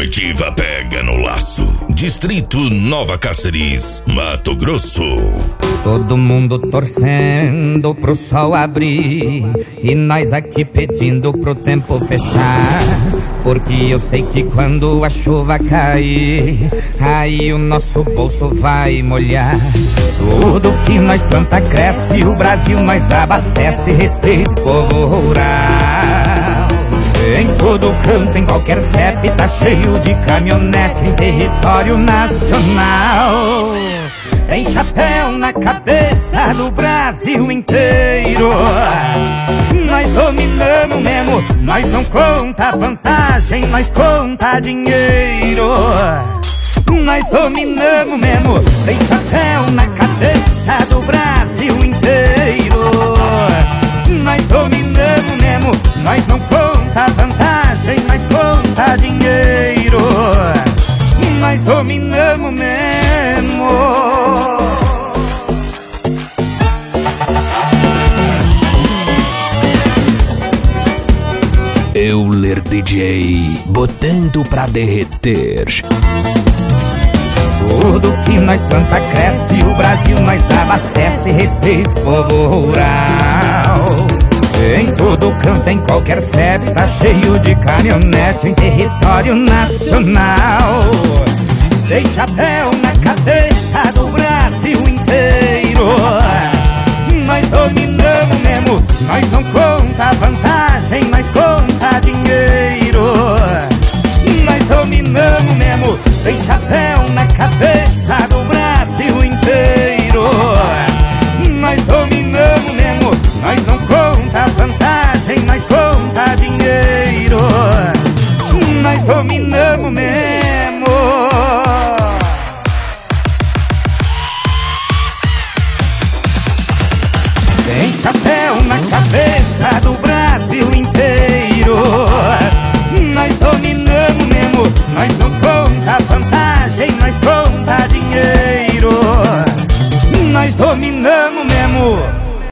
Esportiva pega no laço. Distrito Nova Cáceres, Mato Grosso. Todo mundo torcendo pro sol abrir e nós aqui pedindo pro tempo fechar, porque eu sei que quando a chuva cair, aí o nosso bolso vai molhar. Tudo que nós planta cresce, o Brasil nós abastece. Respeito povo rural. Em todo canto, em qualquer CEP, tá cheio de caminhonete em território nacional. Tem chapéu na cabeça do Brasil inteiro. Nós dominamos mesmo, nós não conta vantagem, nós conta dinheiro. Nós dominamos mesmo, tem chapéu na cabeça do Brasil inteiro. Nós dominamos mesmo, nós não conta vantagem, nós conta dinheiro. Nós dominamos mesmo. Euler DJ, botando pra derreter. Tudo que nós planta cresce, o Brasil nós abastece. Respeito povo rural. Em todo canto, em qualquer CEP, tá cheio de caminhonete em território nacional. Tem chapéu na cabeça do Brasil inteiro. Nós dominamos mesmo, nós não conta vantagem, nós conta dinheiro. Nós dominamos mesmo, tem chapéu na cabeça do Brasil inteiro. Nós dominamos mesmo, nós não conta vantagem, nós conta dinheiro. Nós dominamos mesmo. Tem chapéu na cabeça do